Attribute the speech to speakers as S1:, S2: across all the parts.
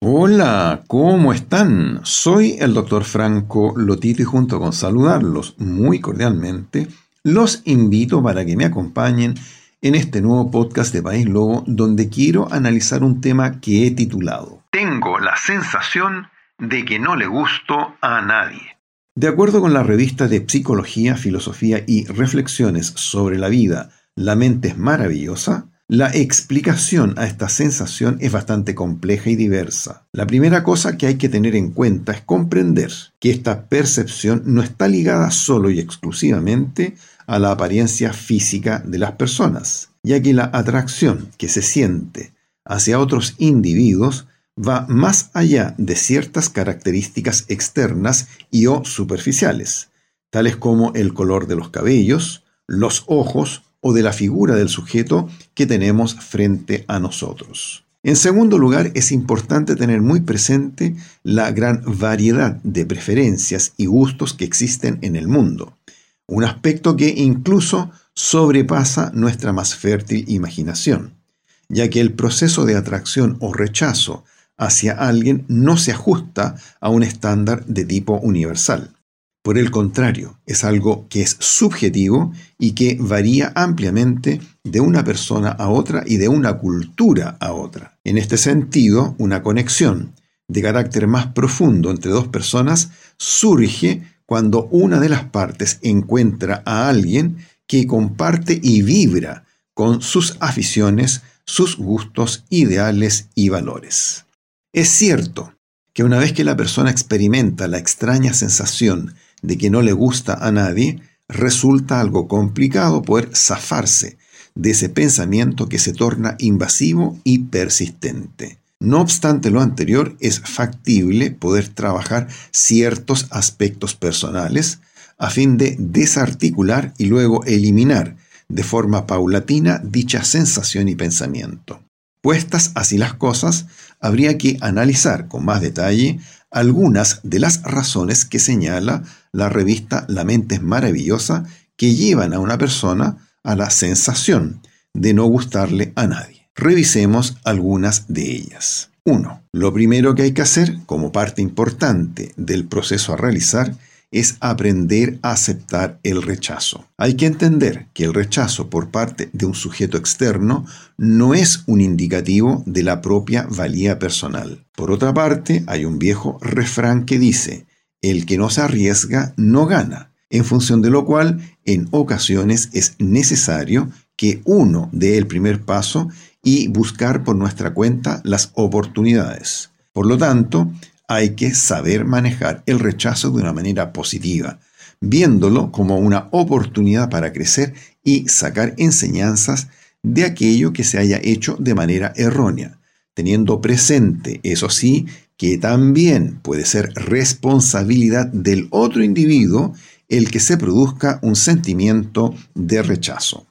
S1: Hola, ¿cómo están? Soy el doctor Franco Lotito y junto con saludarlos muy cordialmente, los invito para que me acompañen en este nuevo podcast de País Lobo, donde quiero analizar un tema que he titulado Tengo la sensación de que no le gusto a nadie. De acuerdo con la revista de Psicología, Filosofía y Reflexiones sobre la vida, La mente es maravillosa, la explicación a esta sensación es bastante compleja y diversa. La primera cosa que hay que tener en cuenta es comprender que esta percepción no está ligada solo y exclusivamente a la apariencia física de las personas, ya que la atracción que se siente hacia otros individuos va más allá de ciertas características externas y o superficiales, tales como el color de los cabellos, los ojos o de la figura del sujeto que tenemos frente a nosotros. En segundo lugar, es importante tener muy presente la gran variedad de preferencias y gustos que existen en el mundo, un aspecto que incluso sobrepasa nuestra más fértil imaginación, ya que el proceso de atracción o rechazo hacia alguien no se ajusta a un estándar de tipo universal. Por el contrario, es algo que es subjetivo y que varía ampliamente de una persona a otra y de una cultura a otra. En este sentido, una conexión de carácter más profundo entre dos personas surge cuando una de las partes encuentra a alguien que comparte y vibra con sus aficiones, sus gustos, ideales y valores. Es cierto que una vez que la persona experimenta la extraña sensación de que no le gusta a nadie, resulta algo complicado poder zafarse de ese pensamiento que se torna invasivo y persistente. No obstante lo anterior, es factible poder trabajar ciertos aspectos personales a fin de desarticular y luego eliminar de forma paulatina dicha sensación y pensamiento. Puestas así las cosas, habría que analizar con más detalle algunas de las razones que señala la revista La mente es maravillosa que llevan a una persona a la sensación de no gustarle a nadie. Revisemos algunas de ellas. 1. Lo primero que hay que hacer como parte importante del proceso a realizar es aprender a aceptar el rechazo. Hay que entender que el rechazo por parte de un sujeto externo no es un indicativo de la propia valía personal. Por otra parte, hay un viejo refrán que dice: el que no se arriesga no gana, en función de lo cual en ocasiones es necesario que uno dé el primer paso y buscar por nuestra cuenta las oportunidades. Por lo tanto, hay que saber manejar el rechazo de una manera positiva, viéndolo como una oportunidad para crecer y sacar enseñanzas de aquello que se haya hecho de manera errónea, teniendo presente, eso sí, que también puede ser responsabilidad del otro individuo el que se produzca un sentimiento de rechazo.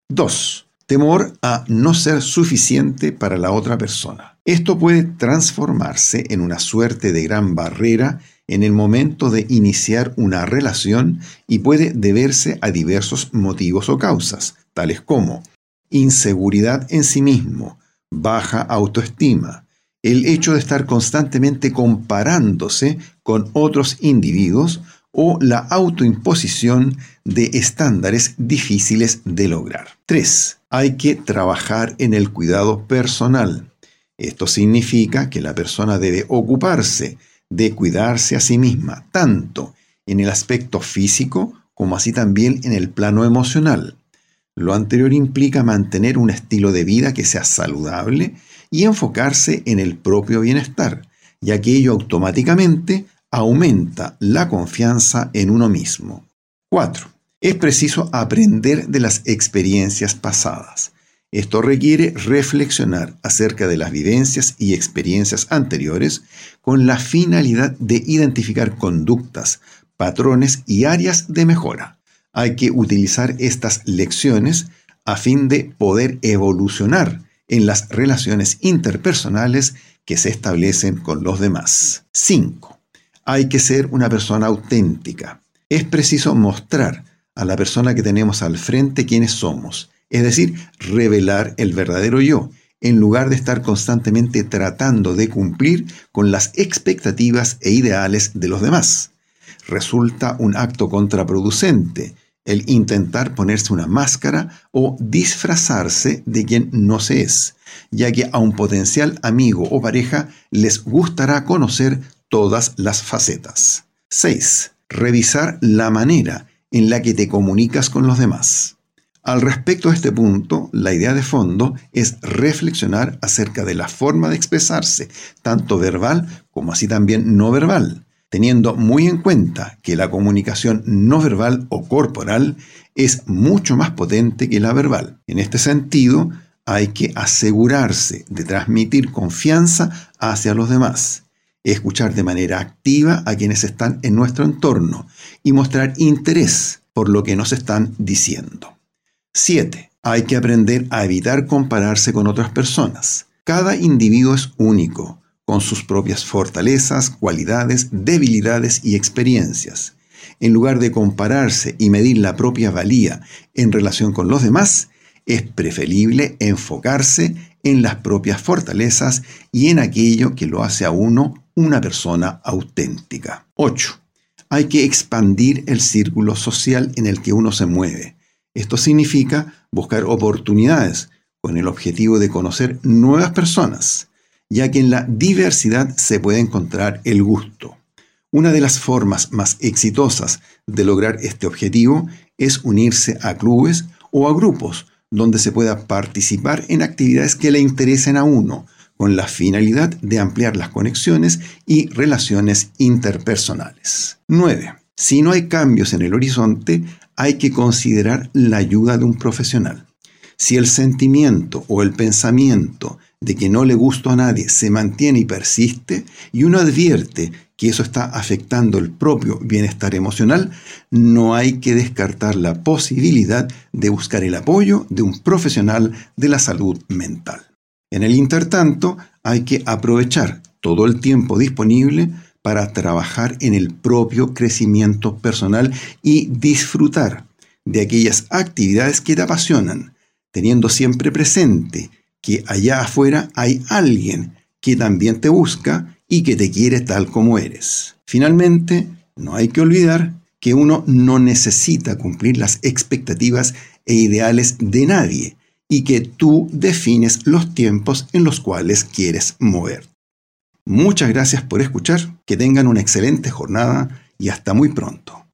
S1: 2. Temor a no ser suficiente para la otra persona. Esto puede transformarse en una suerte de gran barrera en el momento de iniciar una relación y puede deberse a diversos motivos o causas, tales como inseguridad en sí mismo, baja autoestima, el hecho de estar constantemente comparándose con otros individuos o la autoimposición de estándares difíciles de lograr. 3. Hay que trabajar en el cuidado personal. Esto significa que la persona debe ocuparse de cuidarse a sí misma, tanto en el aspecto físico como así también en el plano emocional. Lo anterior implica mantener un estilo de vida que sea saludable y enfocarse en el propio bienestar, ya que ello automáticamente aumenta la confianza en uno mismo. 4. Es preciso aprender de las experiencias pasadas. Esto requiere reflexionar acerca de las vivencias y experiencias anteriores con la finalidad de identificar conductas, patrones y áreas de mejora. Hay que utilizar estas lecciones a fin de poder evolucionar en las relaciones interpersonales que se establecen con los demás. 5. Hay que ser una persona auténtica. Es preciso mostrar a la persona que tenemos al frente quiénes somos, es decir, revelar el verdadero yo, en lugar de estar constantemente tratando de cumplir con las expectativas e ideales de los demás. Resulta un acto contraproducente el intentar ponerse una máscara o disfrazarse de quien no se es, ya que a un potencial amigo o pareja les gustará conocer todas las facetas. 6. Revisar la manera en la que te comunicas con los demás. Al respecto de este punto, la idea de fondo es reflexionar acerca de la forma de expresarse, tanto verbal como así también no verbal, teniendo muy en cuenta que la comunicación no verbal o corporal es mucho más potente que la verbal. En este sentido, hay que asegurarse de transmitir confianza hacia los demás, escuchar de manera activa a quienes están en nuestro entorno y mostrar interés por lo que nos están diciendo. 7. Hay que aprender a evitar compararse con otras personas. Cada individuo es único, con sus propias fortalezas, cualidades, debilidades y experiencias. En lugar de compararse y medir la propia valía en relación con los demás, es preferible enfocarse en las propias fortalezas y en aquello que lo hace a uno una persona auténtica. 8. Hay que expandir el círculo social en el que uno se mueve. Esto significa buscar oportunidades con el objetivo de conocer nuevas personas, ya que en la diversidad se puede encontrar el gusto. Una de las formas más exitosas de lograr este objetivo es unirse a clubes o a grupos donde se pueda participar en actividades que le interesen a uno, con la finalidad de ampliar las conexiones y relaciones interpersonales. 9. Si no hay cambios en el horizonte, hay que considerar la ayuda de un profesional. Si el sentimiento o el pensamiento de que no le gusto a nadie se mantiene y persiste, y uno advierte que eso está afectando el propio bienestar emocional, no hay que descartar la posibilidad de buscar el apoyo de un profesional de la salud mental. En el intertanto, hay que aprovechar todo el tiempo disponible para trabajar en el propio crecimiento personal y disfrutar de aquellas actividades que te apasionan, teniendo siempre presente que allá afuera hay alguien que también te busca y que te quiere tal como eres. Finalmente, no hay que olvidar que uno no necesita cumplir las expectativas e ideales de nadie y que tú defines los tiempos en los cuales quieres mover. Muchas gracias por escuchar, que tengan una excelente jornada y hasta muy pronto.